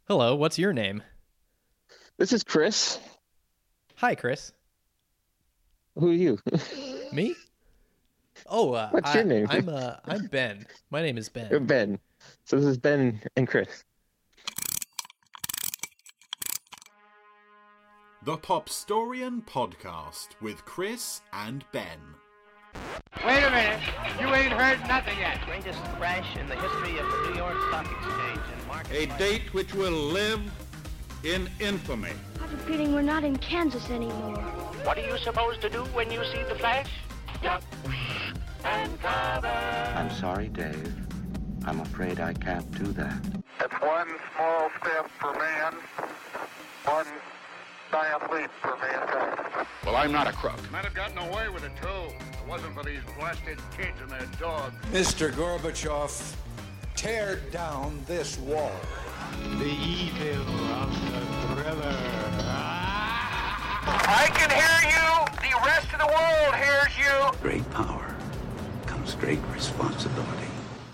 Hello, what's your name? This is Chris. Hi, Chris. Who are you? Me? Oh, What's your name? I'm Ben. My name is Ben. Ben. So this is Ben and Chris. The Popstorian Podcast with Chris and Ben. Wait a minute. You ain't heard nothing yet. Greatest crash in the history of the New York Stock Exchange and market. A date which will live in infamy. I have a feeling we're not in Kansas anymore. What are you supposed to do when you see the flash? Duck and cover. I'm sorry, Dave. I'm afraid I can't do that. It's one small step for man, one giant leap for mankind. Well, I'm not a crook. Might have gotten away with it, too. If it wasn't for these blasted kids and their dog. Mr. Gorbachev, tear down this wall. The evil of the thriller. I can hear you. The rest of the world hears you. Great power comes great responsibility.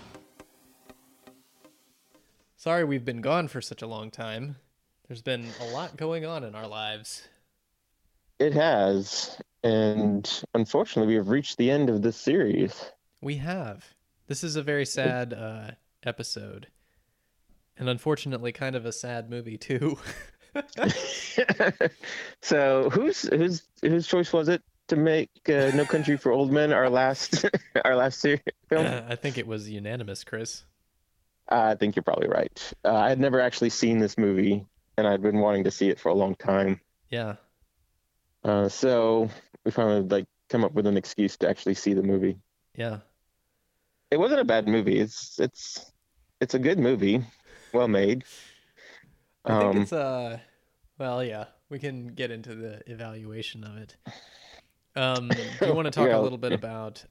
Sorry we've been gone for such a long time. There's been a lot going on in our lives. It has. And unfortunately, we have reached the end of this series. We have. This is a very sad episode. And unfortunately, kind of a sad movie, too. So whose choice was it to make No Country for Old Men our last series film? I think it was unanimous, Chris. I think you're probably right. I had never actually seen this movie, and I'd been wanting to see it for a long time. Yeah. So we finally come up with an excuse to actually see the movie. Yeah. It wasn't a bad movie. It's a good movie, well made. I think it's well, yeah, we can get into the evaluation of it. Do you want to talk a little bit about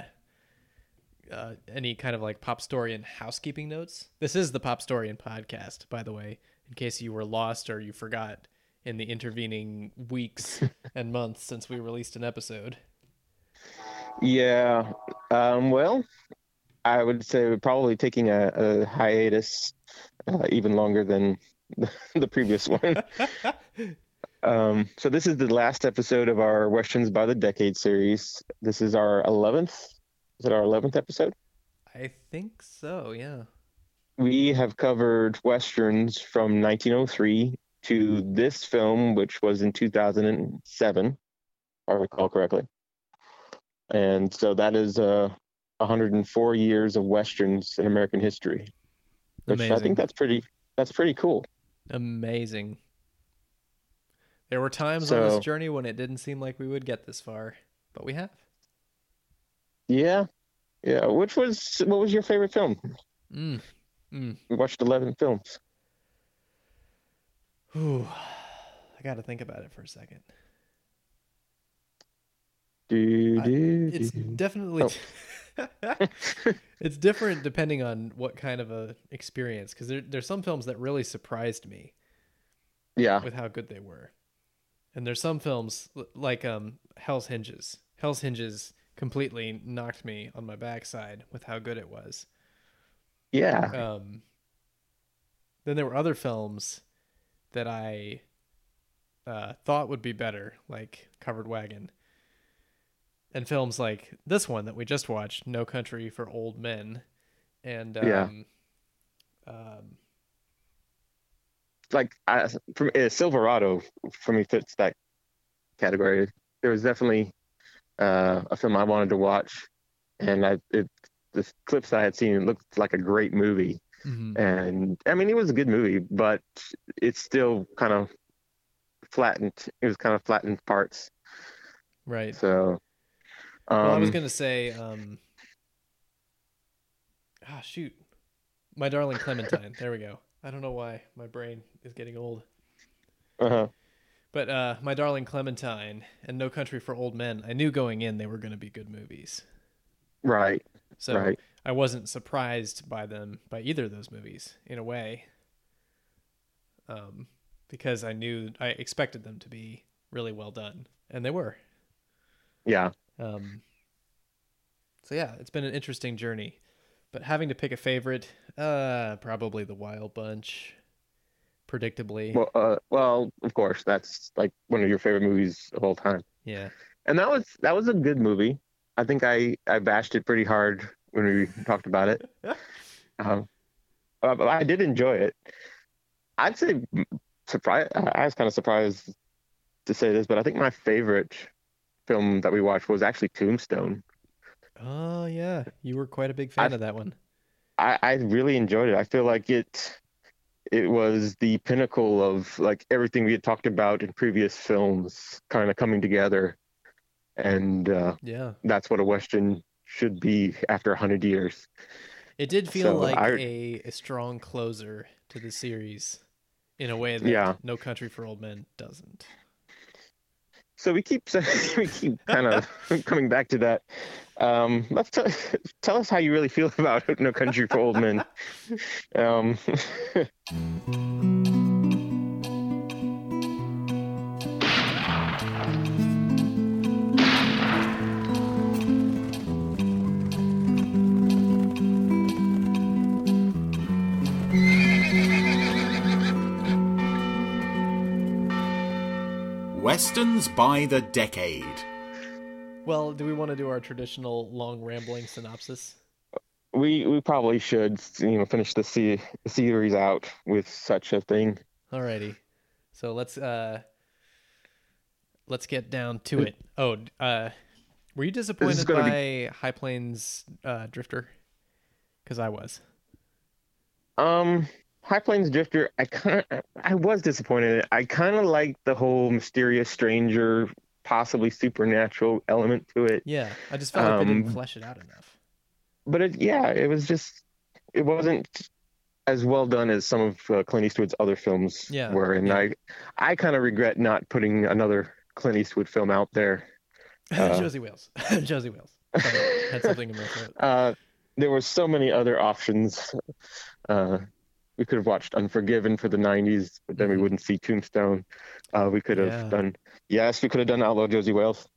any kind of Popstorian housekeeping notes? This is the Popstorian podcast, by the way, in case you were lost or you forgot in the intervening weeks and months since we released an episode. Yeah. Well, I would say we're probably taking a hiatus even longer than the previous one. So this is the last episode of our Westerns by the Decade series. This is our 11th. Is it our 11th episode? I think so, yeah. We have covered Westerns from 1903 to this film, which was in 2007, if I recall correctly. And so that is 104 years of Westerns in American history. Which Amazing. I think that's pretty cool. Amazing. There were times on this journey when it didn't seem like we would get this far, but we have. Yeah. What was your favorite film? We watched 11 films. Ooh, I got to think about it for a second. It's definitely it's different depending on what kind of a experience, because there's some films that really surprised me. Yeah. With how good they were. And there's some films like Hell's Hinges. Hell's Hinges completely knocked me on my backside with how good it was. Yeah. Then there were other films that I thought would be better, like Covered Wagon. And films like this one that we just watched, No Country for Old Men. And Silverado for me fits that category. There was definitely a film I wanted to watch, and the clips I had seen, it looked like a great movie. Mm-hmm. And I mean, it was a good movie, but it's still kind of flattened. It was kind of flattened parts. Right. So, well, I was gonna say, shoot, My Darling Clementine. There we go. I don't know why my brain is getting old. But My Darling Clementine and No Country for Old Men, I knew going in they were going to be good movies. Right. So right. I wasn't surprised by either of those movies in a way. Because I expected them to be really well done, and they were. Yeah. So yeah, it's been an interesting journey, but having to pick a favorite, probably The Wild Bunch. predictably. Well, of course, that's like one of your favorite movies of all time. Yeah. And that was a good movie. I think I bashed it pretty hard when we talked about it. But I did enjoy it. I'd say surprised. I was kind of surprised to say this, but I think my favorite film that we watched was actually Tombstone. Oh yeah, you were quite a big fan of that one. I really enjoyed it. I feel like it was the pinnacle of like everything we had talked about in previous films kind of coming together. And that's what a Western should be after 100 years. It did feel like a strong closer to the series in a way that No Country for Old Men doesn't. So we keep kind of coming back to that. Let's tell us how you really feel about No Country for Old Men. Westerns by the decade. Well, do we want to do our traditional long rambling synopsis? We probably should, finish the series out with such a thing. Alrighty, so let's get down to it. Were you disappointed by High Plains Drifter? Because I was. High Plains Drifter, I was disappointed. I kind of liked the whole mysterious stranger, possibly supernatural element to it. Yeah, I just felt like they didn't flesh it out enough. But it wasn't as well done as some of Clint Eastwood's other films were. And I kind of regret not putting another Clint Eastwood film out there. Josie Wales. Josie Wales. Had something in my throat. There were so many other options. We could have watched Unforgiven for the 90s, but then we wouldn't see Tombstone. We could have done Outlaw Josie Wales.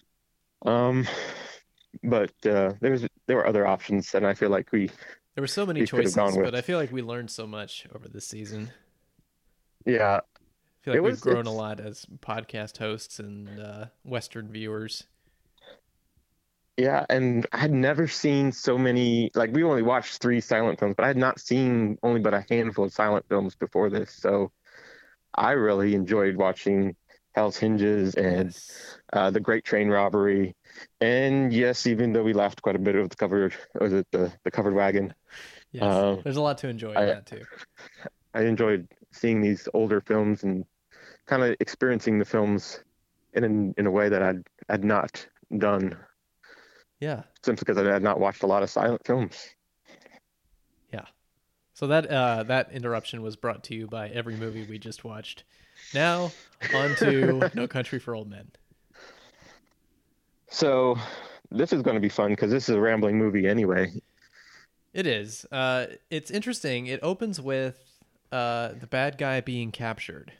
But there were other options, and I feel like there were so many choices, but I feel like we learned so much over this season. Yeah. I feel like we've grown a lot as podcast hosts and Western viewers. Yeah, and I had never seen so many, like we only watched 3 silent films, but I had not seen only but a handful of silent films before this. So I really enjoyed watching Hell's Hinges and The Great Train Robbery. And yes, even though we laughed quite a bit of the Covered Wagon. Yes, there's a lot to enjoy in that too. I enjoyed seeing these older films and kind of experiencing the films in a way that I'd not done. Yeah. Simply because I had not watched a lot of silent films. Yeah. So that interruption was brought to you by every movie we just watched. Now, on to No Country for Old Men. So, this is going to be fun because this is a rambling movie anyway. It is. It's interesting. It opens with the bad guy being captured,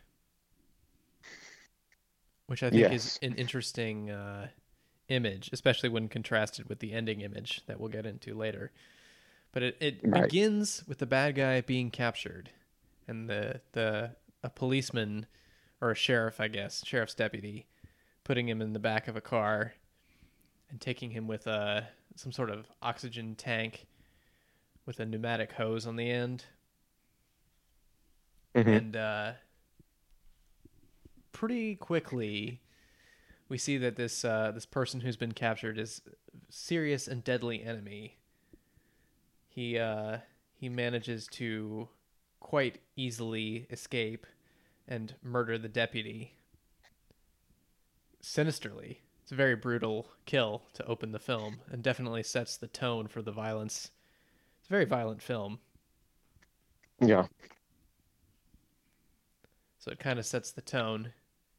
which I think is an interesting image, especially when contrasted with the ending image that we'll get into later. But it begins with the bad guy being captured, and a policeman, or a sheriff, I guess, sheriff's deputy, putting him in the back of a car and taking him with some sort of oxygen tank with a pneumatic hose on the end. Mm-hmm. And pretty quickly we see that this person who's been captured is a serious and deadly enemy. He manages to quite easily escape and murder the deputy sinisterly. It's a very brutal kill to open the film, and definitely sets the tone for the violence. It's a very violent film. Yeah. So it kind of sets the tone.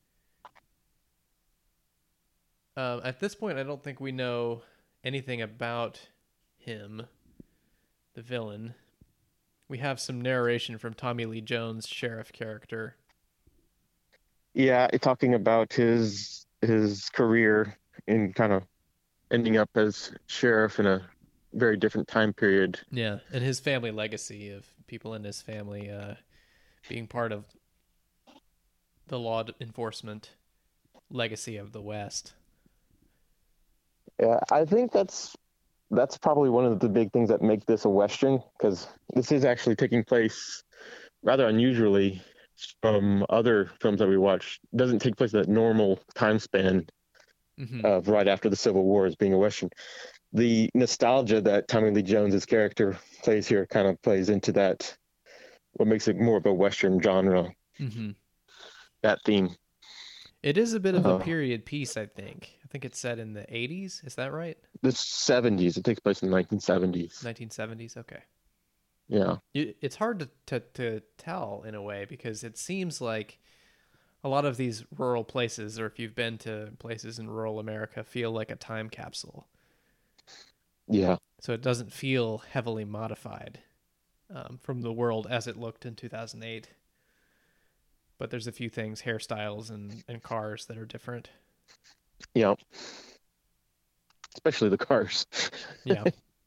At this point, I don't think we know anything about him, the villain. We have some narration from Tommy Lee Jones' sheriff character. Yeah, talking about his career in kind of ending up as sheriff in a very different time period. Yeah, and his family legacy of people in his family being part of the law enforcement legacy of the West. Yeah, I think that's probably one of the big things that make this a Western, because this is actually taking place rather unusually from other films that we watch. It doesn't take place in that normal time span of right after the Civil War as being a Western. The nostalgia that Tommy Lee Jones's character plays here kind of plays into that, what makes it more of a Western genre. That theme. It is a bit of a period piece, I think. I think it's set in the 80s. Is that right? The 70s. It takes place in the 1970s. 1970s. Okay. Yeah. It's hard to tell in a way, because it seems like a lot of these rural places, or if you've been to places in rural America, feel like a time capsule. Yeah. So it doesn't feel heavily modified from the world as it looked in 2008. But there's a few things, hairstyles and cars, that are different. Yeah. Especially the cars. Yeah.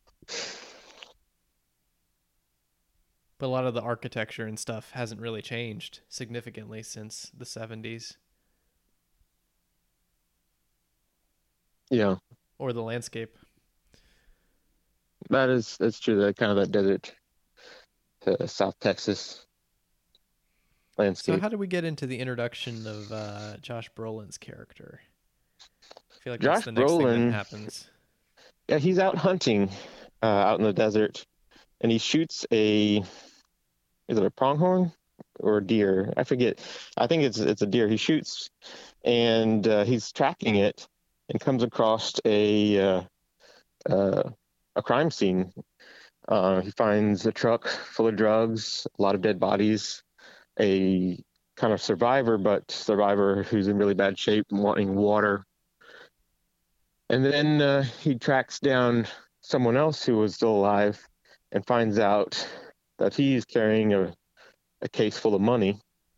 But a lot of the architecture and stuff hasn't really changed significantly since the 70s. Yeah. Or the landscape. That's true. That kind of that desert to South Texas landscape. So how do we get into the introduction of Josh Brolin's character? I feel like that's the next thing that happens. Yeah, he's out hunting out in the desert, and he shoots is it a pronghorn or a deer? I forget. I think it's a deer. He shoots, and he's tracking it, and comes across a crime scene. He finds a truck full of drugs, a lot of dead bodies, a kind of survivor who's in really bad shape and wanting water. And then he tracks down someone else who was still alive and finds out that he's carrying a case full of money.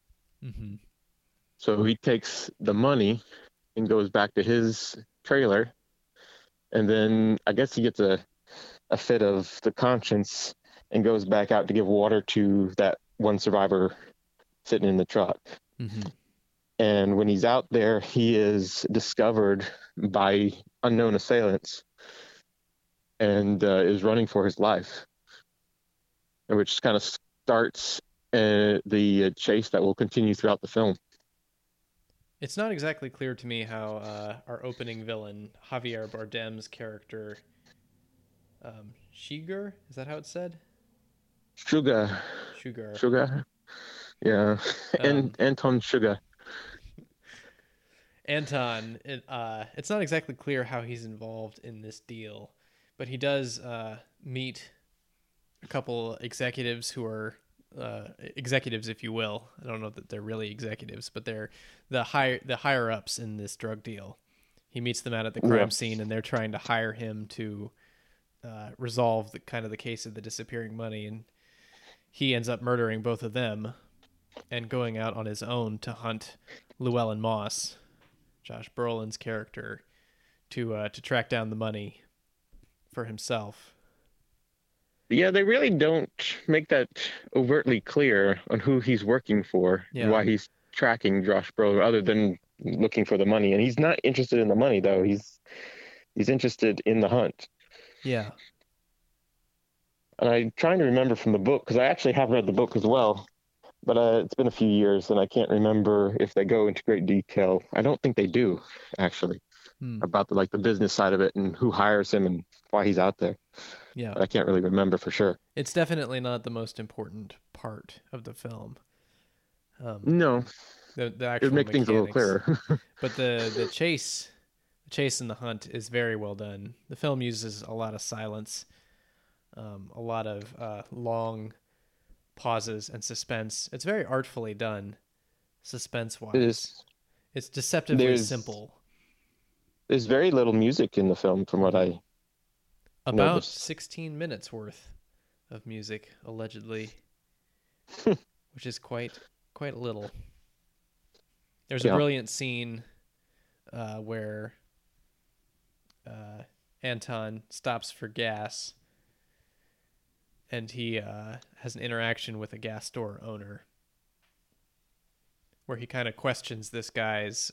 So he takes the money and goes back to his trailer. And then I guess he gets a fit of the conscience and goes back out to give water to that one survivor sitting in the truck. And when he's out there, he is discovered by unknown assailants and is running for his life, which kind of starts the chase that will continue throughout the film. It's not exactly clear to me how our opening villain, Javier Bardem's character, Shigar, is that how it's said? Sugar. Yeah. And Anton Sugar. Anton, it's not exactly clear how he's involved in this deal, but he does meet a couple executives who are executives, if you will. I don't know that they're really executives, but they're the higher ups in this drug deal. He meets them out at the crime scene, and they're trying to hire him to resolve the case of the disappearing money, and he ends up murdering both of them and going out on his own to hunt Llewellyn Moss, Josh Brolin's character, to track down the money for himself. Yeah, they really don't make that overtly clear on who he's working for and why he's tracking Josh Brolin, other than looking for the money. And he's not interested in the money, though. He's interested in the hunt. Yeah. And I'm trying to remember from the book, because I actually have read the book as well, but it's been a few years, and I can't remember if they go into great detail. I don't think they do, actually, about the business side of it and who hires him and why he's out there. Yeah. But I can't really remember for sure. It's definitely not the most important part of the film. No. The actual it would make things a little clearer. But the chase and the hunt is very well done. The film uses a lot of silence, a lot of long pauses and suspense. It's very artfully done, suspense-wise. It is. It's deceptively simple. There's very little music in the film, from what I About noticed. 16 minutes worth of music, allegedly, which is quite little. There's a brilliant scene where Anton stops for gas, and he has an interaction with a gas store owner, where he kind of questions this guy's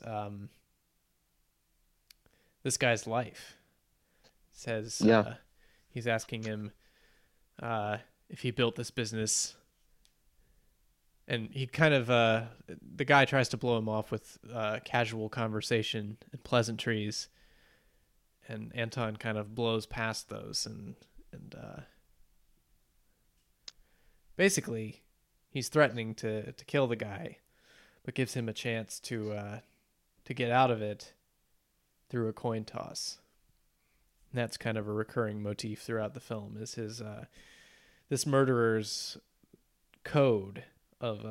life. Says he's asking him if he built this business, and he kind of the guy tries to blow him off with casual conversation and pleasantries, and Anton kind of blows past those and basically he's threatening to kill the guy, but gives him a chance to get out of it through a coin toss. And that's kind of a recurring motif throughout the film, is his this murderer's code of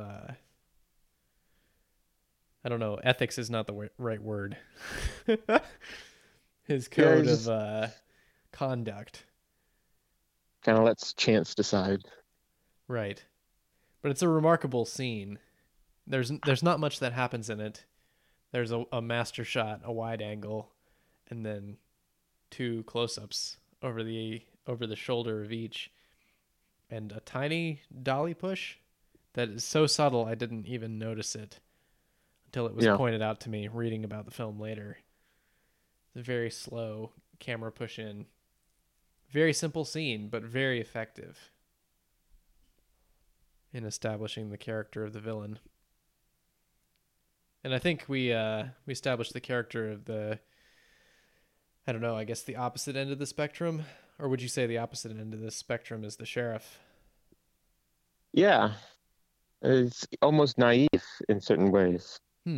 I don't know, ethics is not the right word. His code of conduct. Kind of lets chance decide. Right. But it's a remarkable scene. There's not much that happens in it. There's a master shot, a wide angle, and then 2 close-ups over the shoulder of each, and a tiny dolly push that is so subtle I didn't even notice it until it was pointed out to me reading about the film later. It's a very slow camera push in. Very simple scene, but very effective in establishing the character of the villain. And I think we established the character of the, I don't know, I guess the opposite end of the spectrum. Or would you say the opposite end of the spectrum is the sheriff? Yeah. It's almost naive in certain ways.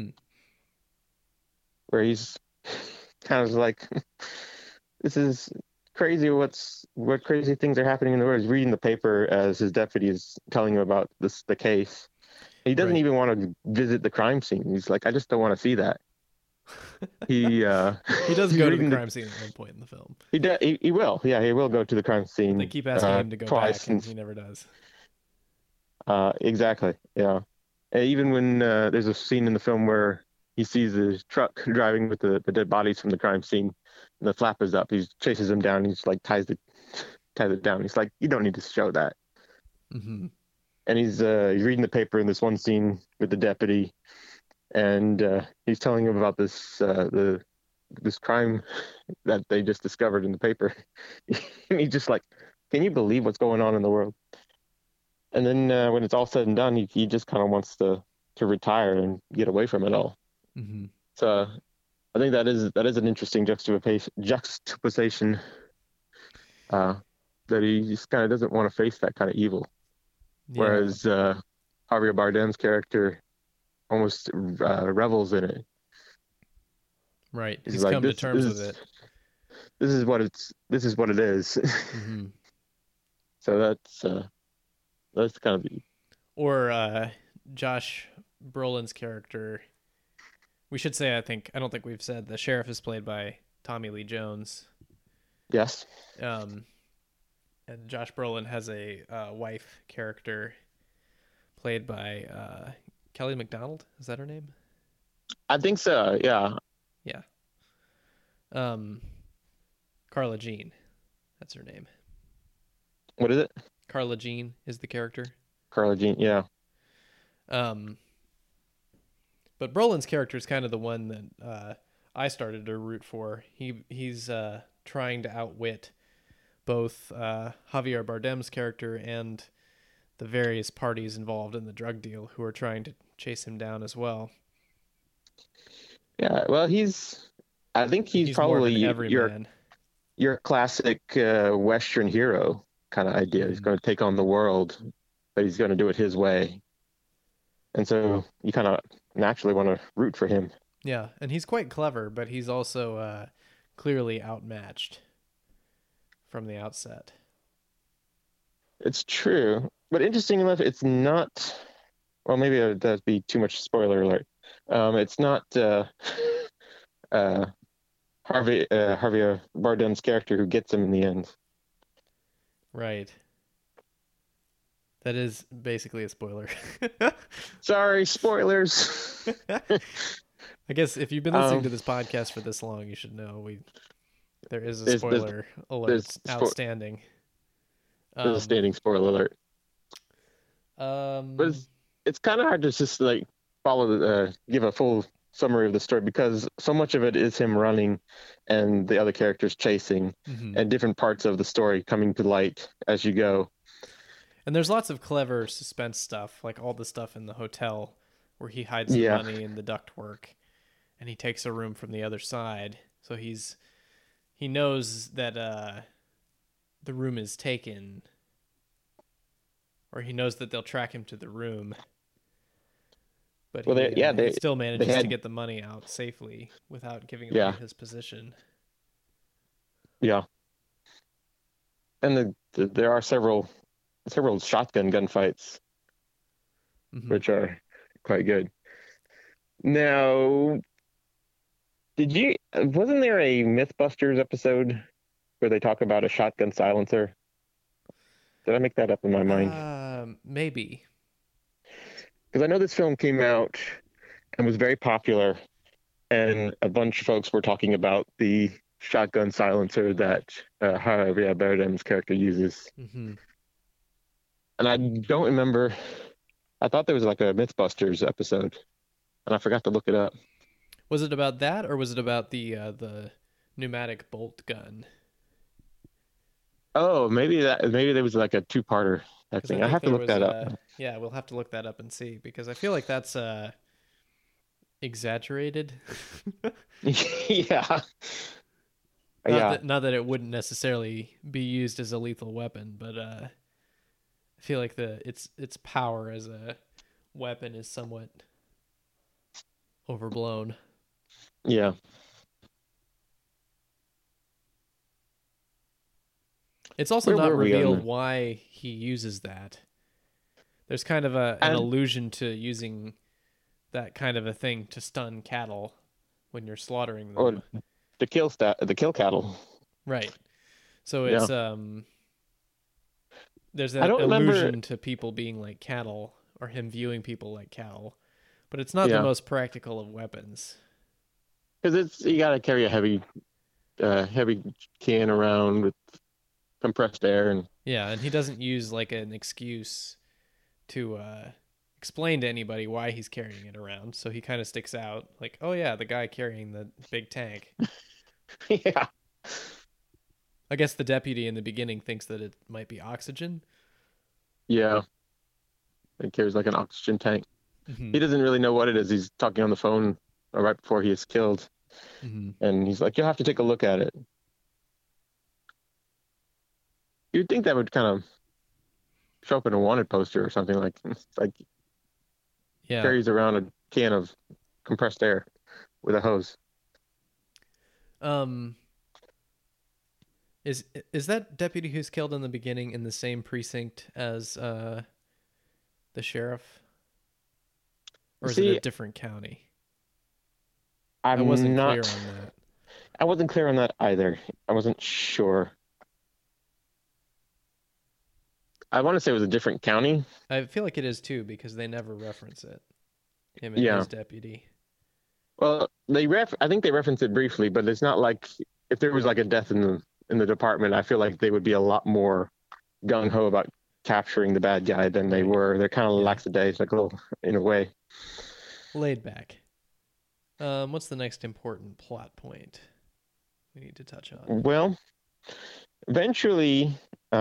Where he's kind of like, this is crazy. What crazy things are happening in the world? He's reading the paper as his deputy is telling him about the case. He doesn't even want to visit the crime scene. He's like, I just don't want to see that. He does go to the crime scene at one point in the film. He will. Yeah, he will go to the crime scene. They keep asking him to go back, and he never does. Exactly. Yeah. And even when there's a scene in the film where he sees the truck driving with the dead bodies from the crime scene, and the flap is up. He chases him down. He's like ties it down. He's like, you don't need to show that. Mm-hmm. And he's reading the paper in this one scene with the deputy, and he's telling him about this crime that they just discovered in the paper. And he's just like, can you believe what's going on in the world? And then when it's all said and done, he just kind of wants to retire and get away from it all. Mm-hmm. So I think that is an interesting juxtaposition that he just kind of doesn't want to face that kind of evil. Yeah. Whereas Javier Bardem's character almost revels in it. Right. He's like, come to terms with it. This is what it is. Mm-hmm. So that's kind of the... Or Josh Brolin's character. We should say, I don't think we've said the sheriff is played by Tommy Lee Jones. Yes. And Josh Brolin has a wife character played by Kelly MacDonald. Is that her name? I think so. Yeah. Yeah. Carla Jean. That's her name. What is it? Carla Jean is the character. Carla Jean. Yeah. But Brolin's character is kind of the one that I started to root for. He's trying to outwit both Javier Bardem's character and the various parties involved in the drug deal who are trying to chase him down as well. Yeah, well, I think he's probably your classic Western hero kind of idea. He's going to take on the world, but he's going to do it his way. And so you kind of naturally want to root for him. Yeah, and he's quite clever, but he's also clearly outmatched from the outset. It's true, but interesting enough, it's not. Well, maybe that'd be too much spoiler alert. It's not Javier Bardem's character who gets him in the end. Right. That is basically a spoiler. Sorry, spoilers. I guess if you've been listening to this podcast for this long, you should know there is a spoiler alert outstanding. There's a standing spoiler alert. But it's kind of hard to just like give a full summary of the story, because so much of it is him running and the other characters chasing, and different parts of the story coming to light as you go. And there's lots of clever suspense stuff, like all the stuff in the hotel where he hides the money in the ductwork, and he takes a room from the other side. So he knows that the room is taken, or he knows that they'll track him to the room. But he still manages to get the money out safely without giving away his position. Yeah. And there are several shotgun gunfights, which are quite good. Now, wasn't there a Mythbusters episode where they talk about a shotgun silencer? Did I make that up in my mind? Maybe. Because I know this film came out and was very popular, and a bunch of folks were talking about the shotgun silencer that Javier Bardem's character uses. Mm-hmm. And I don't remember. I thought there was like a Mythbusters episode, and I forgot to look it up. Was it about that, or was it about the pneumatic bolt gun? Oh, maybe there was like a two-parter. I think I have to look that up. Yeah, we'll have to look that up and see, because I feel like that's exaggerated. Yeah. Not that it wouldn't necessarily be used as a lethal weapon, but I feel like its power as a weapon is somewhat overblown. Yeah. It's also not revealed why he uses that. There's kind of an allusion to using that kind of a thing to stun cattle when you're slaughtering them. Or to kill cattle. Right. So it's there's that allusion to people being like cattle, or him viewing people like cattle, but it's not the most practical of weapons. Because you got to carry a heavy can around with compressed air, and he doesn't use like an excuse to explain to anybody why he's carrying it around, so he kind of sticks out like, oh yeah, the guy carrying the big tank. Yeah, I guess the deputy in the beginning thinks that it might be oxygen. Yeah, it carries like an oxygen tank. Mm-hmm. He doesn't really know what it is. He's talking on the phone right before he is killed, and he's like, you'll have to take a look at it. You'd think that would kind of show up in a wanted poster or something, like carries around a can of compressed air with a hose. Is that deputy who's killed in the beginning in the same precinct as the sheriff, or is it a different county? I wasn't clear on that. I wasn't clear on that either. I wasn't sure. I want to say it was a different county. I feel like it is too, because they never reference it. Him and his deputy. Well, I think they reference it briefly, but it's not like if there was like a death in the department, I feel like they would be a lot more gung ho about capturing the bad guy than they were. They're kind of lackadaisical in a way. Laid back. What's the next important plot point we need to touch on? Well, eventually,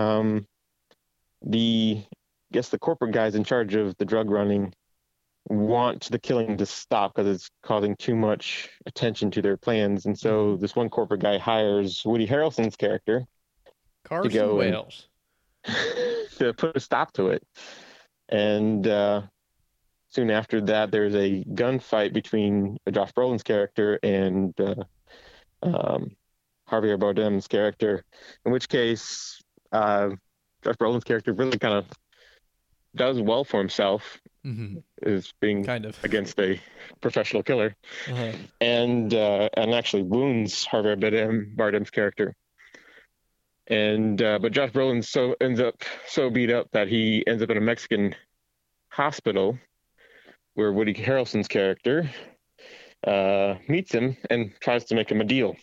the corporate guys in charge of the drug running want the killing to stop because it's causing too much attention to their plans. And so this one corporate guy hires Woody Harrelson's character Carson to go Wales to put a stop to it. And soon after that, there's a gunfight between Josh Brolin's character and Javier Bardem's character, in which case Josh Brolin's character really kind of does well for himself, is being kind of against a professional killer, and actually wounds Javier Bardem's character. And but Josh Brolin ends up so beat up that he ends up in a Mexican hospital, where Woody Harrelson's character meets him and tries to make him a deal.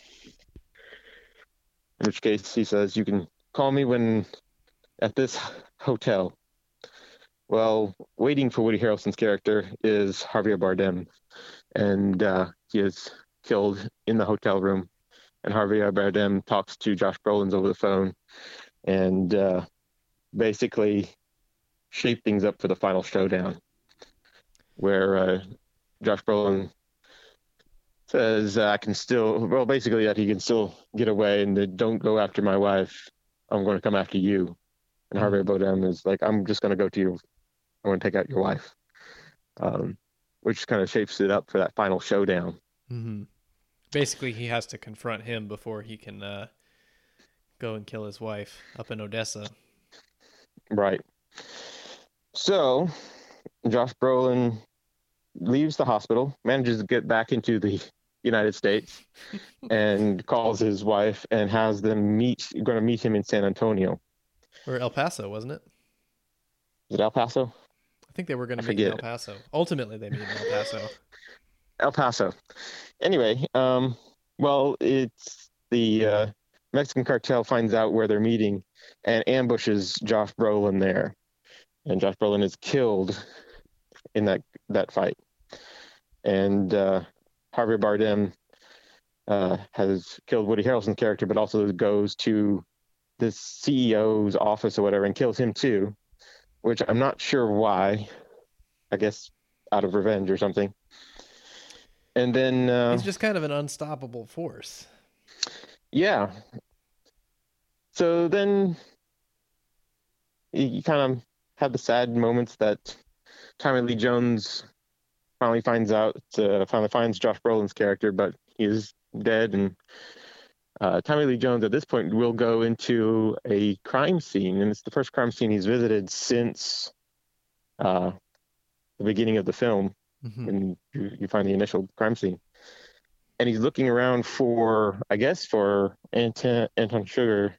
In which case he says, "You can call me when at this hotel Well, waiting for Woody Harrelson's character is Javier Bardem, and he is killed in the hotel room. And Javier Bardem talks to Josh Brolin over the phone, and basically shape things up for the final showdown, where Josh Brolin says, I can still, well, basically that he can still get away, and that don't go after my wife. I'm going to come after you. And Javier Bardem is like, I'm just going to go to you. I want to take out your wife. Which kind of shapes it up for that final showdown. Mm-hmm. Basically, he has to confront him before he can go and kill his wife up in Odessa. Right. So, Josh Brolin leaves the hospital, manages to get back into the United States, and calls his wife and has them going to meet him in San Antonio. Or El Paso, wasn't it? Is it El Paso? I think they were going to meet in El Paso. Ultimately, they meet in El Paso. El Paso. Anyway, well, it's the Mexican cartel finds out where they're meeting and ambushes Josh Brolin there. And Josh Brolin is killed in that fight. And Javier Bardem has killed Woody Harrelson's character, but also goes to this CEO's office or whatever and kills him too, which I'm not sure why. I guess out of revenge or something. And then he's just kind of an unstoppable force. Yeah. So then you kind of have the sad moments that Tommy Lee Jones finally finds Josh Brolin's character, but he is dead. And Tommy Lee Jones at this point will go into a crime scene, and it's the first crime scene he's visited since the beginning of the film. Mm-hmm. When you find the initial crime scene, and he's looking around for Anton Sugar,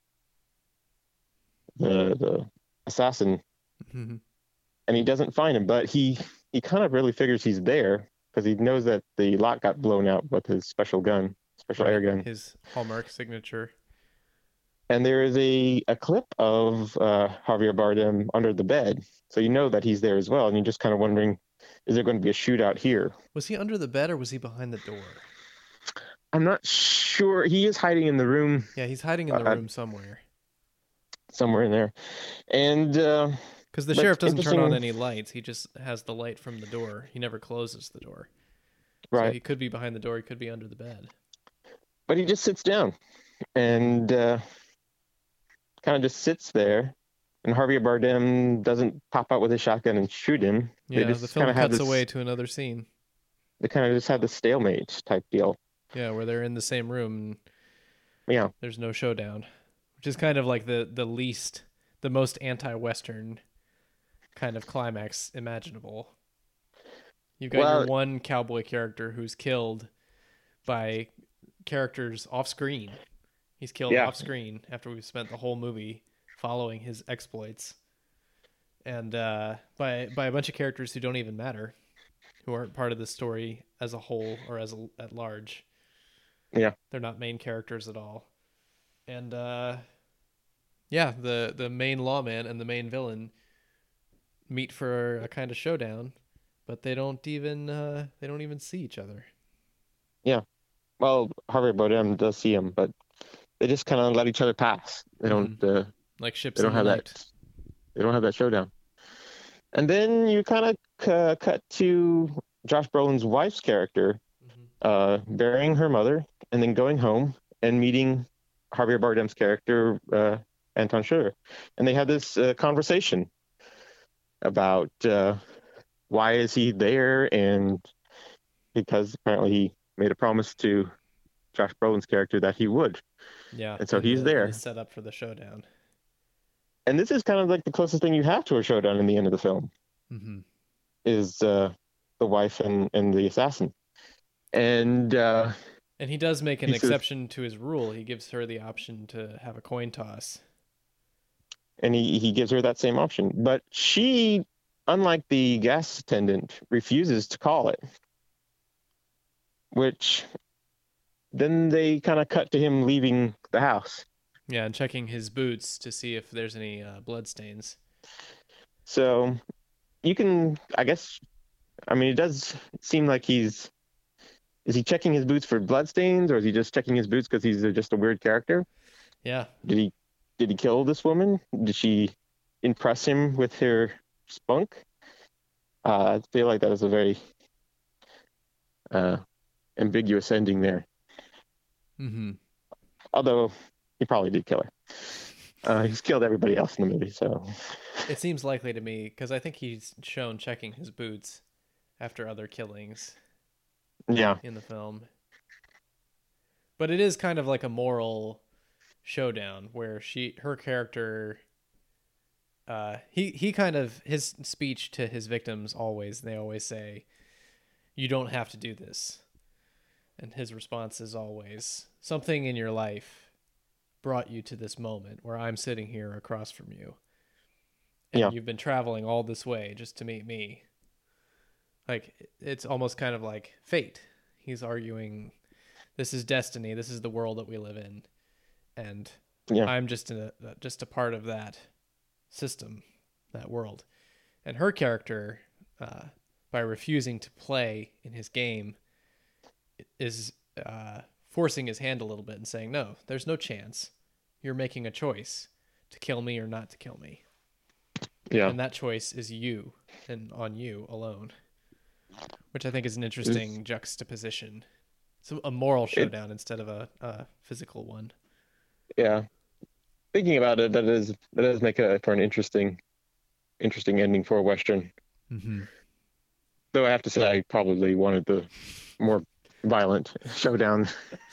the assassin, mm-hmm. and he doesn't find him, but he kind of really figures he's there because he knows that the lock got blown out with his special air gun, his hallmark signature. And there is a clip of Javier Bardem under the bed, so you know that he's there as well, and you're just kind of wondering, is there going to be a shootout here? Was he under the bed or was he behind the door? I'm not sure. He is hiding in the room. Yeah, he's hiding in the room somewhere. Somewhere in there. And because the sheriff doesn't turn on any lights. He just has the light from the door. He never closes the door. Right. So he could be behind the door. He could be under the bed. But he just sits down and kind of just sits there. And Javier Bardem doesn't pop out with his shotgun and shoot him. Yeah, the film cuts away to another scene. They kind of just have the stalemate type deal. Yeah, where they're in the same room. And yeah. There's no showdown, which is kind of like the most anti-Western kind of climax imaginable. You've got your one cowboy character who's killed by characters off screen. He's killed off screen after we've spent the whole movie following his exploits, and by a bunch of characters who don't even matter, who aren't part of the story as a whole or at large. Yeah, they're not main characters at all. And the main lawman and the main villain meet for a kind of showdown, but they don't even see each other. Yeah, well, Javier Bardem does see him, but they just kind of let each other pass. They don't. Like ships. They don't have that. They don't have that showdown. And then you kind of cut to Josh Brolin's wife's character, burying her mother, and then going home and meeting Javier Bardem's character, Anton Sugar, and they had this conversation about why is he there, and because apparently he made a promise to Josh Brolin's character that he would. Yeah, and so he's there. Set up for the showdown. And this is kind of like the closest thing you have to a showdown in the end of the film, is the wife and the assassin. And he does make an exception to his rule. He gives her the option to have a coin toss. And he gives her that same option. But she, unlike the gas attendant, refuses to call it. Which then they kind of cut to him leaving the house. Yeah, and checking his boots to see if there's any blood stains. So you can, I guess, I mean, it does seem like is he checking his boots for bloodstains, or is he just checking his boots because he's just a weird character? Yeah. Did he kill this woman? Did she impress him with her spunk? I feel like that was a very ambiguous ending there. Mm-hmm. Although he probably did kill her. He's killed everybody else in the movie, so It seems likely to me because I think he's shown checking his boots after other killings yeah. in the film. But it is kind of like a moral showdown where her character, he kind of, his speech to his victims they always say, "You don't have to do this." And his response is always, "Something in your life brought you to this moment where I'm sitting here across from you. And you've been traveling all this way just to meet me." Like, it's almost kind of like fate. He's arguing, this is destiny. This is the world that we live in. And I'm just a part of that system, that world. And her character, by refusing to play in his game, is forcing his hand a little bit and saying, "No, there's no chance. You're making a choice to kill me or not to kill me." Yeah. And that choice is you and on you alone, which I think is an interesting juxtaposition. It's a moral showdown instead of a physical one. Yeah. Thinking about it, that does make for an interesting ending for a Western. Mm-hmm. Though I have to say, I probably wanted the more violent showdown.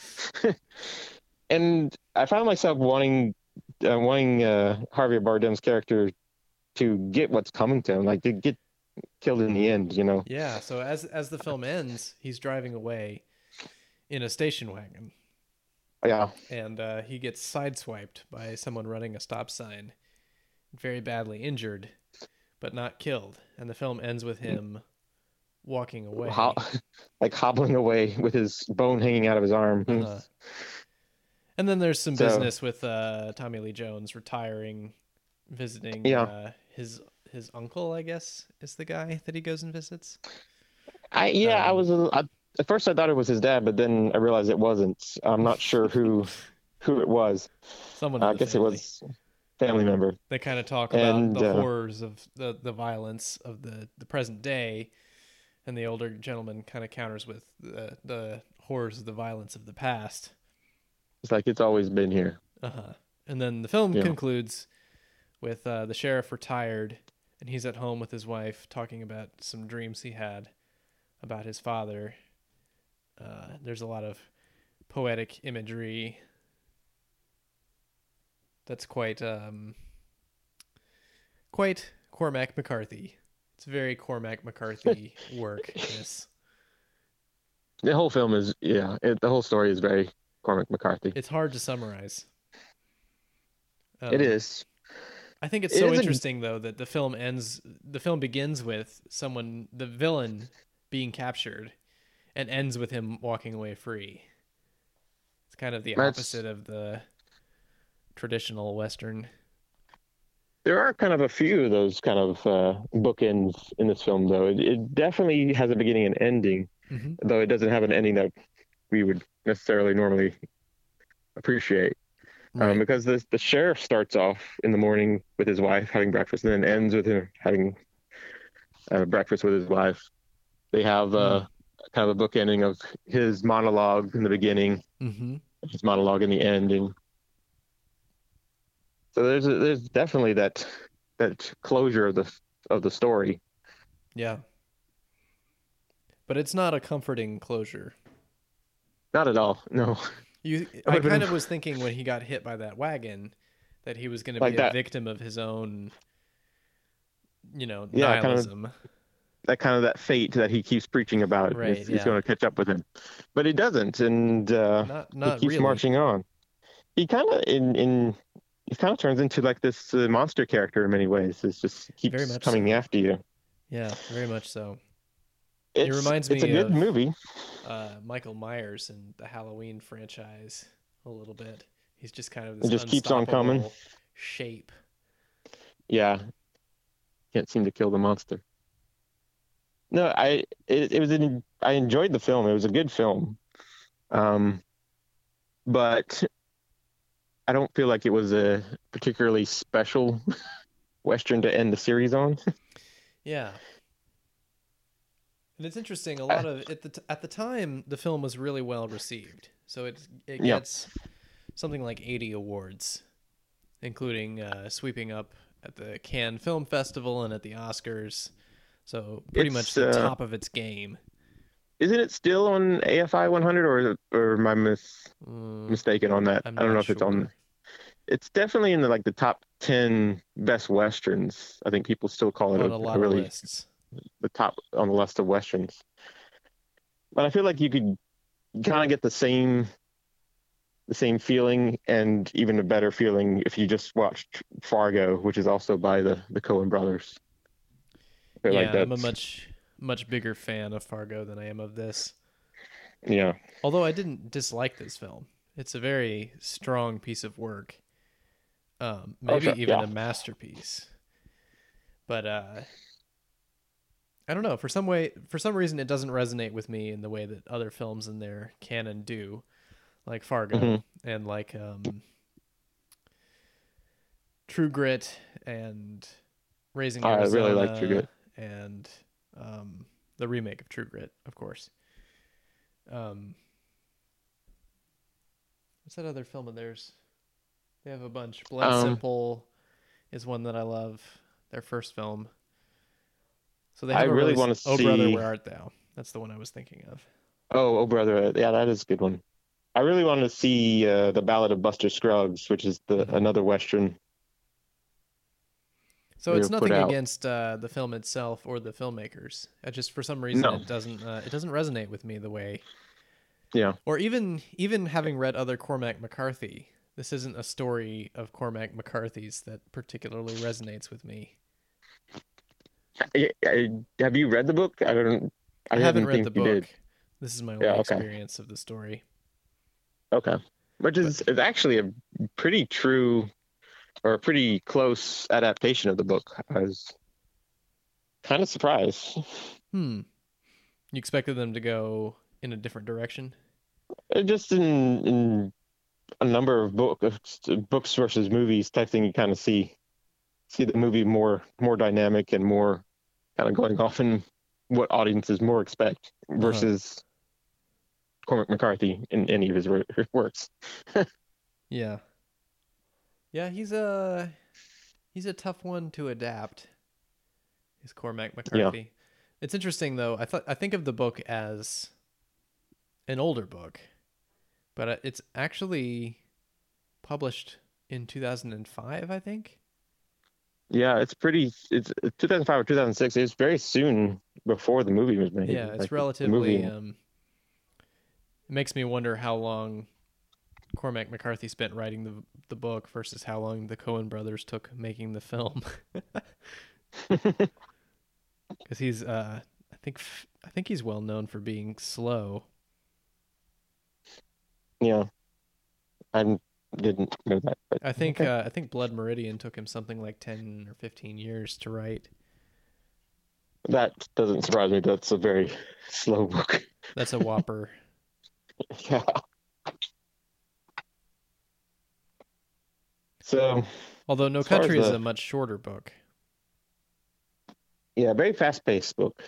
And I found myself wanting Javier Bardem's character to get what's coming to him, like to get killed in the end, you know? Yeah. So as the film ends, he's driving away in a station wagon. Yeah. And he gets sideswiped by someone running a stop sign, very badly injured, but not killed. And the film ends with him walking away, like hobbling away with his bone hanging out of his arm. Uh-huh. And then there's some business with Tommy Lee Jones retiring, visiting his uncle, I guess, is the guy that he goes and visits. At first I thought it was his dad, but then I realized it wasn't. I'm not sure who it was. Someone. I guess it was a family member. They kind of talk about the horrors of the violence of the present day, and the older gentleman kind of counters with the horrors of the violence of the past. It's like it's always been here. And then the film concludes with the sheriff retired, and he's at home with his wife talking about some dreams he had about his father. There's a lot of poetic imagery that's quite Cormac McCarthy. It's very Cormac McCarthy work. Yes. The whole film is the whole story is very Cormac McCarthy. It's hard to summarize. It is. I think it's so interesting though that the film begins with the villain being captured and ends with him walking away free. It's kind of the opposite of the traditional Western. There are kind of a few of those kind of bookends in this film, though. It definitely has a beginning and ending, though it doesn't have an ending that we would necessarily normally appreciate. Right. Because the sheriff starts off in the morning with his wife having breakfast and then ends with him having breakfast with his wife. They have kind of a bookending of his monologue in the beginning, his monologue in the ending. So there's definitely that closure of the story. Yeah. But it's not a comforting closure. Not at all. No. I kind of was thinking when he got hit by that wagon that he was going to be a victim of his own, nihilism. That fate that he keeps preaching about. Right, it's going to catch up with him, but it doesn't, and not he keeps really. marching on. He kind of he kind of turns into like this monster character in many ways. It just keeps coming after you. Yeah, very much so. It reminds me it's a good movie. Michael Myers in the Halloween franchise a little bit. He's just kind of this it just keeps on coming shape. Yeah. Can't seem to kill the monster. No, I enjoyed the film. It was a good film. But I don't feel like it was a particularly special Western to end the series on. Yeah. And it's interesting, a lot of at the time the film was really well received. So it gets something like 80 awards, including sweeping up at the Cannes Film Festival and at the Oscars. So pretty much the top of its game. Isn't it still on AFI 100 or am I mistaken on that? I don't know if it's on. It's definitely in the top 10 best Westerns. I think people still call it on a lot of lists. The top on the list of Westerns. But I feel like you could kind of get the same feeling and even a better feeling if you just watched Fargo, which is also by the Coen brothers. Yeah, I'm a much bigger fan of Fargo than I am of this. Yeah. Although I didn't dislike this film. It's a very strong piece of work. Maybe even a masterpiece. But I don't know. For some reason, it doesn't resonate with me in the way that other films in their canon do, like Fargo and like True Grit and Raising Arizona. I really like True Grit. And the remake of True Grit, of course. What's that other film of theirs? They have a bunch. Blood Simple is one that I love. Their first film. So they have want to see. Oh Brother, Where Art Thou? That's the one I was thinking of. Oh Brother, yeah, that is a good one. I really want to see the Ballad of Buster Scruggs, which is another Western. So it's nothing against the film itself or the filmmakers. I just, for some reason, it doesn't resonate with me the way. Yeah. Or even having read other Cormac McCarthy, this isn't a story of Cormac McCarthy's that particularly resonates with me. Have you read the book? I haven't read the book. Did. This is my only experience of the story. Okay. Which is actually a pretty true or a pretty close adaptation of the book. I was kind of surprised. You expected them to go in a different direction? Just in a number of books versus movies type thing, you kind of see the movie more dynamic and more kind of going off in what audiences more expect versus Cormac McCarthy in any of his works. Yeah. Yeah, he's a tough one to adapt. Is Cormac McCarthy. Yeah. It's interesting though. I think of the book as an older book, but it's actually published in 2005, I think. Yeah, it's 2005 or 2006. It's very soon before the movie was made. Yeah, it's relatively it makes me wonder how long Cormac McCarthy spent writing the book versus how long the Coen brothers took making the film. Because he's I think he's well known for being slow. Yeah, I didn't know that. But I think Blood Meridian took him something like 10 or 15 years to write. That doesn't surprise me. That's a very slow book. That's a whopper. Yeah. So, although No Country is a much shorter book. Yeah, very fast-paced book.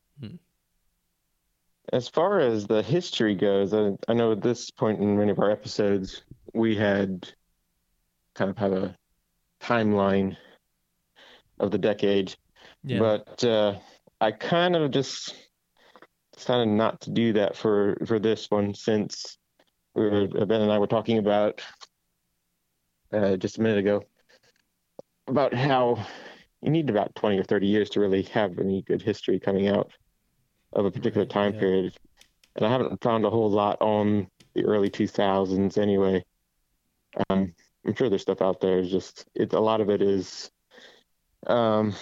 As far as the history goes, I know at this point in many of our episodes, we had kind of have a timeline of the decade. Yeah. But I kind of just decided not to do that for this one, since Ben and I were talking about just a minute ago about how you need about 20 or 30 years to really have any good history coming out of a particular time period. And I haven't found a whole lot on the early 2000s anyway. I'm sure there's stuff out there. A lot of it is there's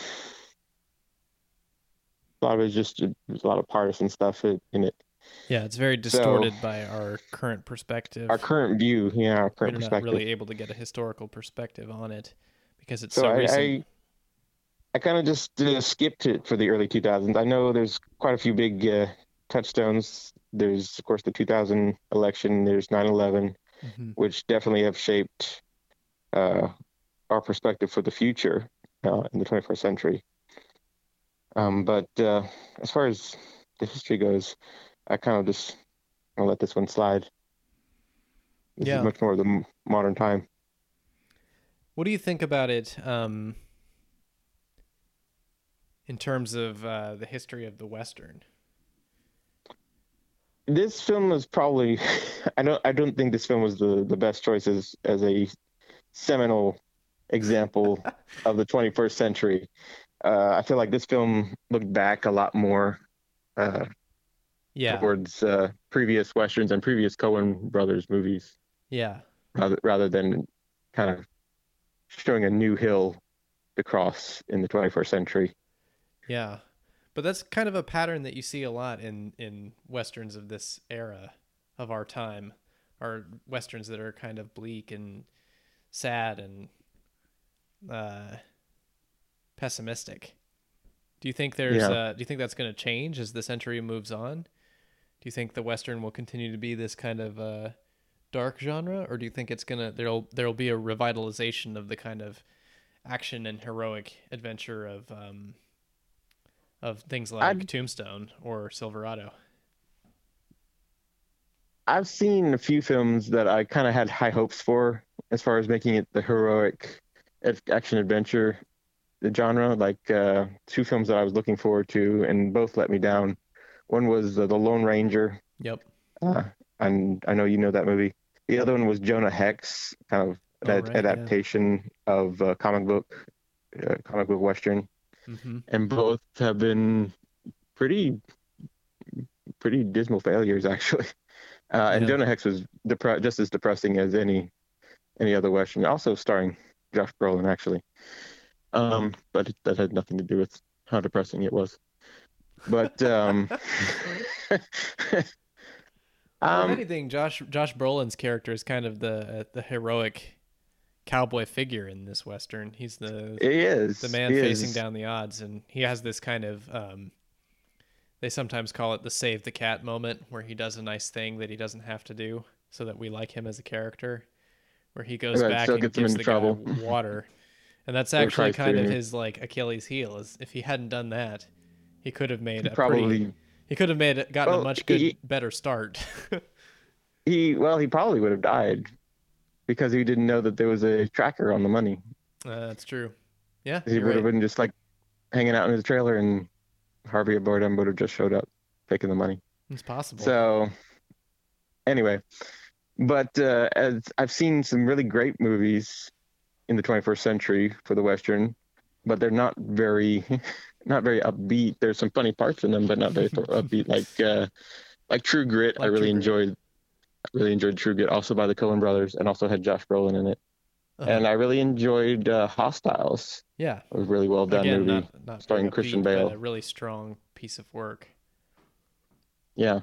a lot of partisan stuff in it. Yeah, it's very distorted by our current perspective. Our current view, our current perspective. We're not really able to get a historical perspective on it because it's so recent. I kind of just skipped it for the early 2000s. I know there's quite a few big touchstones. There's, of course, the 2000 election. There's 9/11, which definitely have shaped our perspective for the future in the 21st century. But as far as the history goes, I kind of just I'll let this one slide. This is much more of the modern time. What do you think about it in terms of the history of the Western? This film was probably I don't think this film was the best choice as a seminal example of the 21st century. I feel like this film looked back a lot more towards previous Westerns and previous Coen brothers movies. Yeah. Rather than kind of showing a new hill to cross in the 21st century. Yeah. But that's kind of a pattern that you see a lot in Westerns of this era of our time, or Westerns that are kind of bleak and sad and pessimistic. Do you think do you think that's going to change as the century moves on? Do you think the Western will continue to be this kind of dark genre, or do you think it's there'll be a revitalization of the kind of action and heroic adventure of things like Tombstone or Silverado? I've seen a few films that I kind of had high hopes for as far as making it the heroic action adventure genre, like two films that I was looking forward to, and both let me down. One was The Lone Ranger. Yep. And I know you know that movie. The other one was Jonah Hex, kind of adaptation of comic book Western. And both have been pretty dismal failures, actually. And Jonah Hex was just as depressing as any other Western, also starring Josh Brolin, actually. But that had nothing to do with how depressing it was. But if anything, Josh Brolin's character is kind of the heroic cowboy figure in this Western. He's the man facing down the odds, and he has this kind of they sometimes call it the save the cat moment, where he does a nice thing that he doesn't have to do so that we like him as a character, where he goes back and gives the guy water. And that's actually kind of his like Achilles heel, is if he hadn't done that, he could have made gotten a much better start. he probably would have died because he didn't know that there was a tracker on the money. That's true. Yeah. He would have been just like hanging out in his trailer, and Harvey Bardem would have just showed up taking the money. It's possible. So anyway, but as I've seen some really great movies in the 21st century for the Western, but they're not very upbeat. There's some funny parts in them, but not very upbeat. Like True Grit, I really enjoyed True Grit, also by the Coen brothers, and also had Josh Brolin in it. And I really enjoyed Hostiles. Yeah, it was a really well done movie, not starring Christian Bale. But a really strong piece of work. Yeah.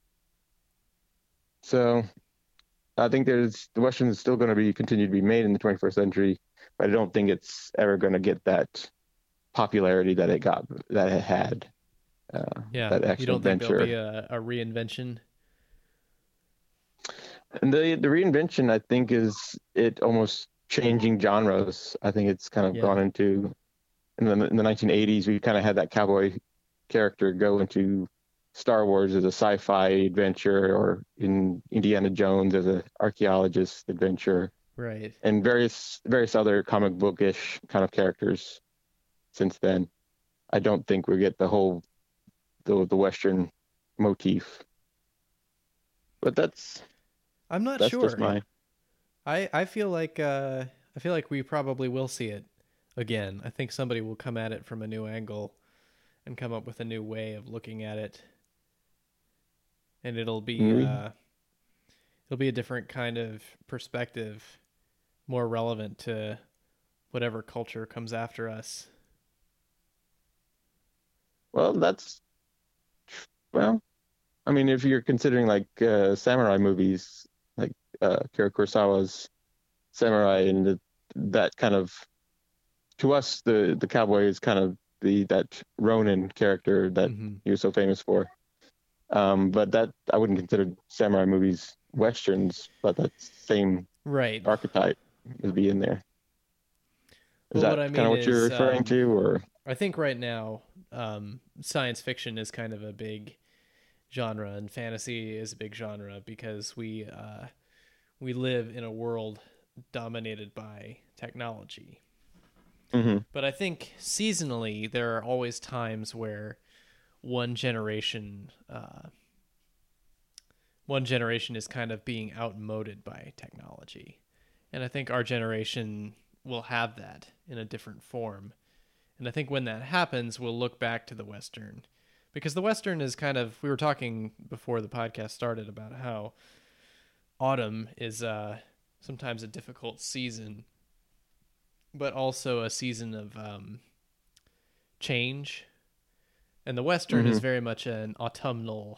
So I think the Western is still going to continue to be made in the 21st century, but I don't think it's ever going to get that popularity that it had. That action you don't adventure. Think there'll be a reinvention? And the reinvention, I think, is it almost changing genres. I think it's kind of gone into in the 1980s. We kind of had that cowboy character go into Star Wars as a sci-fi adventure, or in Indiana Jones as an archaeologist adventure, right? And various other comic bookish kind of characters. Since then, I don't think we get the Western motif. But I'm not sure. Just my... I feel like we probably will see it again. I think somebody will come at it from a new angle and come up with a new way of looking at it. And it'll be a different kind of perspective, more relevant to whatever culture comes after us. I mean, if you're considering like samurai movies, like Akira Kurosawa's Samurai, and that kind of to us, the cowboy is kind of that Ronin character that he was so famous for. But that I wouldn't consider samurai movies westerns, but that same archetype would be in there. Is that kind of what you're referring to, or? I think right now, science fiction is kind of a big genre, and fantasy is a big genre because we live in a world dominated by technology. But I think seasonally there are always times where one generation is kind of being outmoded by technology, and I think our generation will have that in a different form. And I think when that happens, we'll look back to the Western, because the Western is kind of, we were talking before the podcast started about how autumn is sometimes a difficult season, but also a season of change. And the Western is very much an autumnal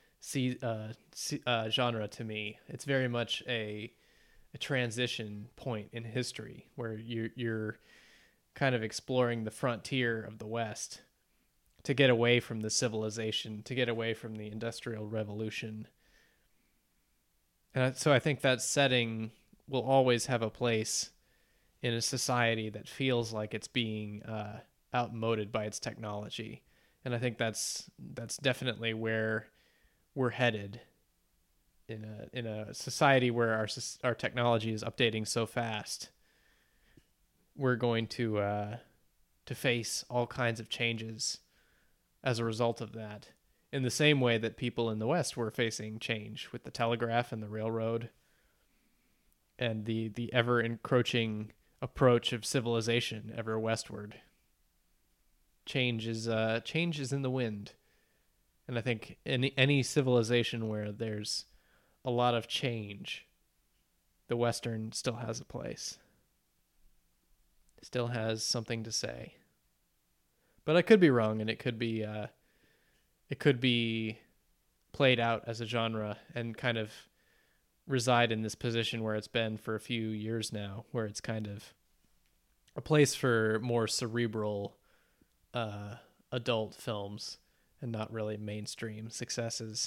genre to me. It's very much a transition point in history where you're kind of exploring the frontier of the West to get away from the civilization, to get away from the Industrial Revolution. And so I think that setting will always have a place in a society that feels like it's being outmoded by its technology. And I think that's definitely where we're headed in a society where our technology is updating so fast. We're going to face all kinds of changes as a result of that, in the same way that people in the West were facing change with the telegraph and the railroad and the ever encroaching approach of civilization ever westward. Change is in the wind. And I think any civilization where there's a lot of change, the Western still has a place. Still has something to say. But I could be wrong, and it could be played out as a genre and kind of reside in this position where it's been for a few years now, where it's kind of a place for more cerebral adult films and not really mainstream successes.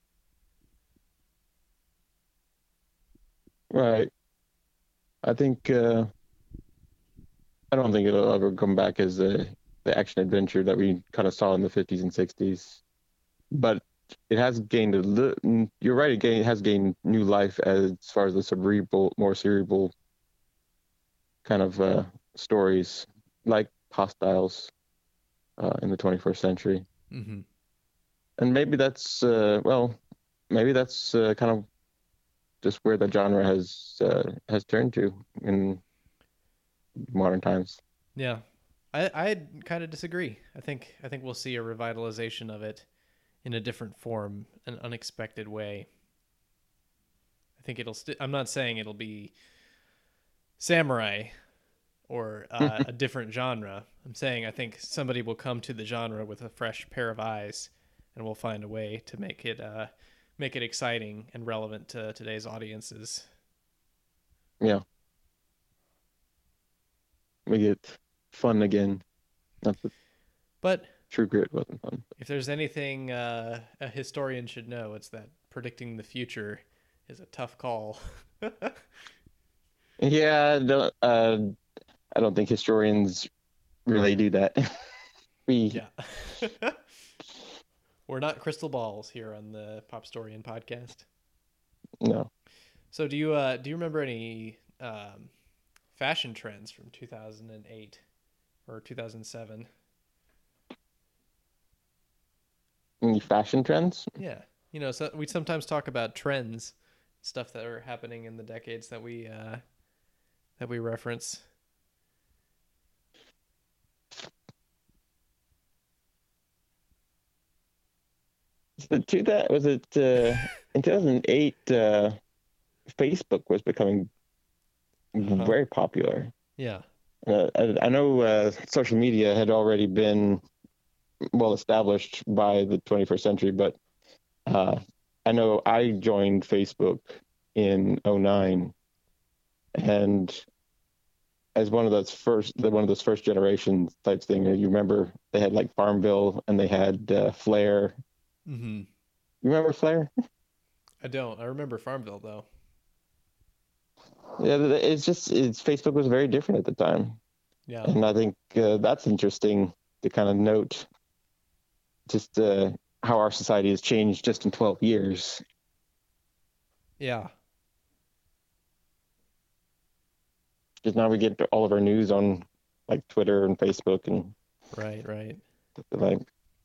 Right. I think I don't think it'll ever come back as the action adventure that we kind of saw in the 50s and 60s. But it has gained you're right, it has gained new life as far as the more cerebral kind of stories like Hostiles in the 21st century. Mm-hmm. And maybe that's kind of just where the genre has turned to in modern times. Yeah, I kind of disagree. I think we'll see a revitalization of it in a different form, an unexpected way. I think it'll. I'm not saying it'll be samurai or a different genre. I'm saying I think somebody will come to the genre with a fresh pair of eyes, and we'll find a way to make it exciting and relevant to today's audiences. Yeah. Make it fun again. But True Grit wasn't fun. If there's anything a historian should know, it's that predicting the future is a tough call. Yeah, I don't think historians really do that. Yeah. We're not crystal balls here on the Popstorian podcast. No. So do you remember any fashion trends from 2008 or 2007? Any fashion trends? Yeah. So we sometimes talk about trends, stuff that are happening in the decades that we reference. In 2008, Facebook was becoming very popular. Yeah. I know social media had already been well established by the 21st century, but I know I joined Facebook in 2009, and as one of those first generation types thing. You remember they had like Farmville and they had Flair. Mm-hmm. You remember Flair? I don't. I remember Farmville though. Yeah, Facebook was very different at the time. Yeah. And I think that's interesting to kind of note just how our society has changed just in 12 years. Yeah. Because now we get all of our news on like Twitter and Facebook and Right. like.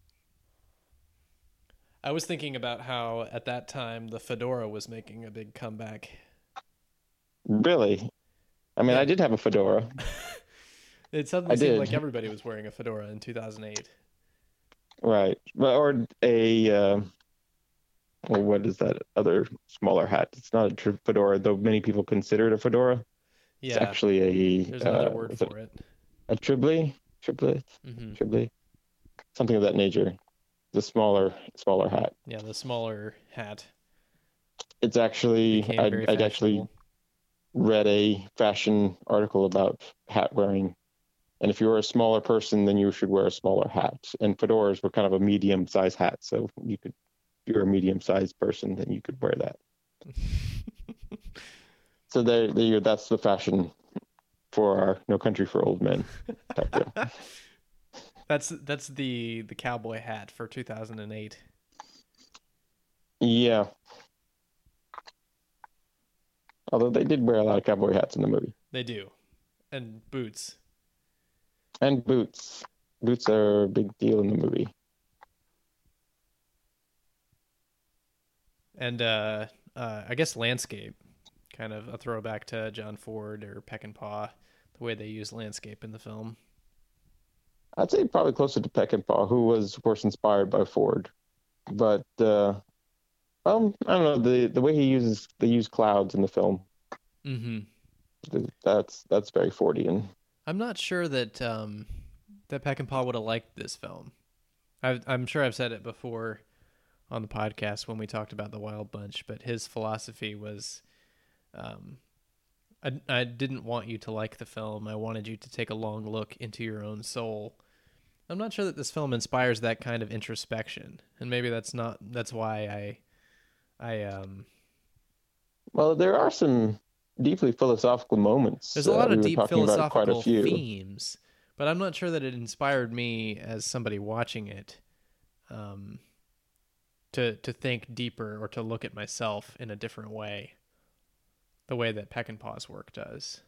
I was thinking about how at that time the fedora was making a big comeback. Really? I mean, Yeah. I did have a fedora. It suddenly seemed like everybody was wearing a fedora in 2008. Right. Or a what is that other smaller hat? It's not a fedora, though many people consider it a fedora. Yeah. It's actually There's another word for it. A triblet, Mm-hmm. triblet, something of that nature. The smaller hat. Yeah, the smaller hat. It's actually Became very I'd actually fashionable. read a fashion article about hat wearing, and if you were a smaller person, then you should wear a smaller hat. And fedoras were kind of a medium-sized hat, so if you're a medium-sized person, then you could wear that. So that's the fashion for our No Country for Old Men type deal. That's the cowboy hat for 2008. Yeah. Although they did wear a lot of cowboy hats in the movie. They do. And boots. And boots. Boots are a big deal in the movie. And I guess landscape. Kind of a throwback to John Ford or Peckinpah, the way they use landscape in the film. I'd say probably closer to Peckinpah, who was, of course, inspired by Ford. But I don't know, the way they use clouds in the film. Mm-hmm. That's very Fordian. I'm not sure that that Peckinpah would have liked this film. I'm sure I've said it before on the podcast when we talked about The Wild Bunch, but his philosophy was, I didn't want you to like the film. I wanted you to take a long look into your own soul. I'm not sure that this film inspires that kind of introspection, and maybe that's why I Well, there are some deeply philosophical moments. There's a lot of deep philosophical few. themes, but I'm not sure that it inspired me as somebody watching it to think deeper or to look at myself in a different way, the way that Peckinpah's work does.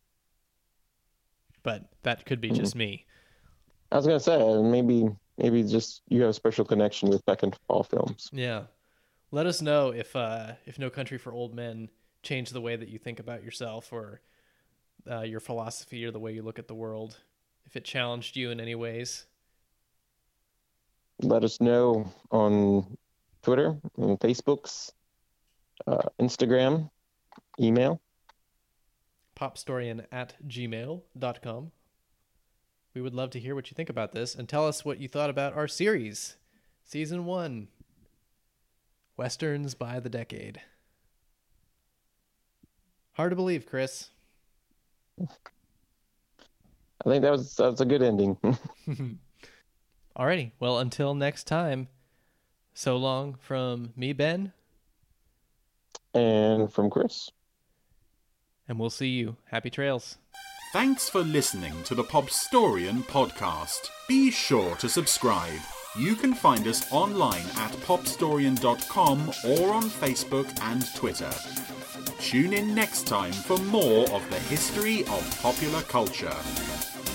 But that could be just me. I was gonna say maybe just you have a special connection with Peckinpah films. Yeah, let us know if No Country for Old Men changed the way that you think about yourself or your philosophy or the way you look at the world. If it challenged you in any ways. Let us know on Twitter, on Facebooks, Instagram, email. popstorian@gmail.com. We would love to hear what you think about this and tell us what you thought about our series. Season 1. Westerns by the Decade. Hard to believe, Chris. I think that's a good ending. Alrighty. Well, until next time, so long from me, Ben. And from Chris. And we'll see you. Happy trails. Thanks for listening to the Popstorian podcast. Be sure to subscribe. You can find us online at popstorian.com or on Facebook and Twitter. Tune in next time for more of the history of popular culture.